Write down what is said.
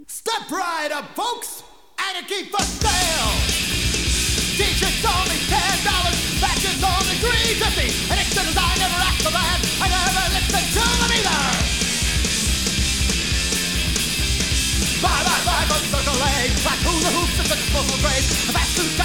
Step right up, folks, anarchy for sale. T-shirts only $10, patches only $3.50. And extras I never asked for that, I never listened to them either. Bye, bye, bye from Circle A. Like hula hoops and the disposal grades. A fast food